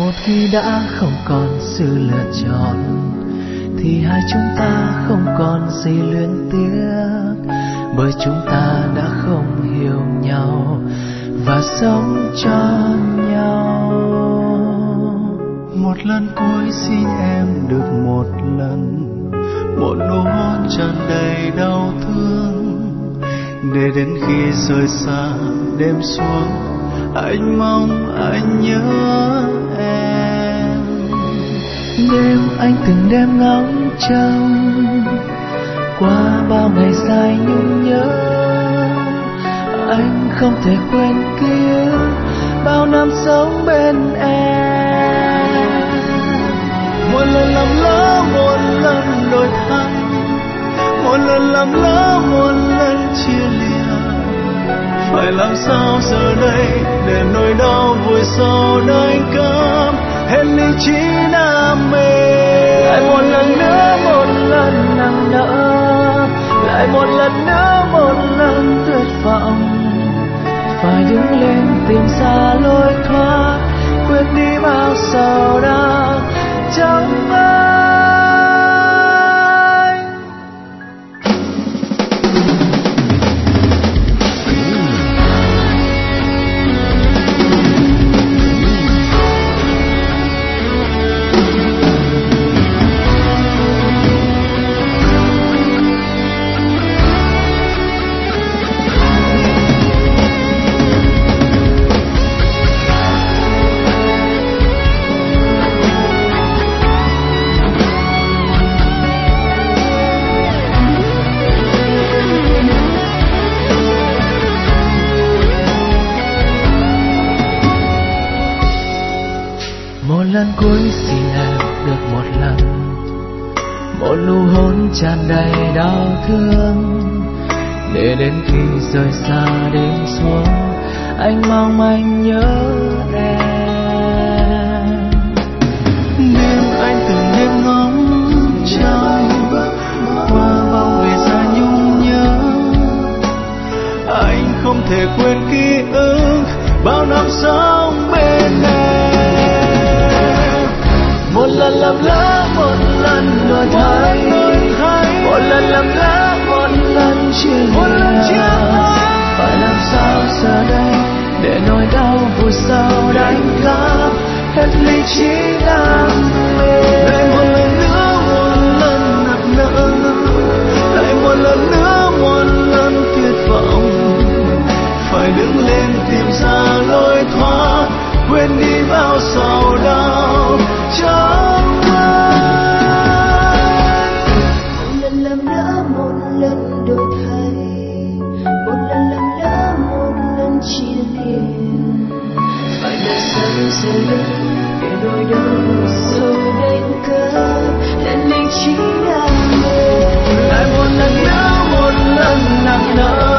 Một khi đã không còn sự lựa chọn thì hai chúng ta không còn gì luyến tiếc, bởi chúng ta đã không hiểu nhau và sống cho nhau. Một lần cuối xin em được một lần, một nụ hôn tràn đầy đau thương, để đến khi rời xa đêm xuống anh mong anh nhớ em. Đêm anh từng đêm ngóng trông qua bao ngày dài nhung nhớ, anh không thể quên ký ức bao năm sống bên em. Một lần làm lỡ, một lần đổi thay, một lần làm lỡ, một lần chia lìa. Phải làm sao giờ đây để nỗi đau vùi sâu nơi cơm hết lý trí đam mê. Lại một lần nữa, một lần nặng nỡ, lại một lần nữa, một lần tuyệt vọng. Phải đứng lên tìm ra lối thoát, quên đi bao sầu đau trong anh. Một lần cuối xin em được một lần, một nụ hôn tràn đầy đau thương, để đến khi rời xa đêm xuống anh mong anh nhớ em. Đêm anh từng đêm ngóng trông qua bao ngày dài nhung nhớ, anh không thể quên ký ức bao năm sống bên em. Một lần làm lỡ, một lần đổi thay, một lần làm lỡ, một lần chia lìa. Phải làm sao giờ đây để nỗi đau vùi sâu đánh cắp hết lý trí đam mê. Lại một lần nữa, một lần nặng nỡ, lại một lần nữa, một lần tuyệt vọng. Phải đứng lên tìm ra lối thoát, quên đi bao sầu đau trong anh. Một lần làm lỡ, một lần đổi thay, một lần làm lỡ, một lần chia lìa. Phải là sao giờ đây để nỗi đau sâu đánh cắp lên lý trí đam mê. Lại một lần nữa, một lần nặng nỡ,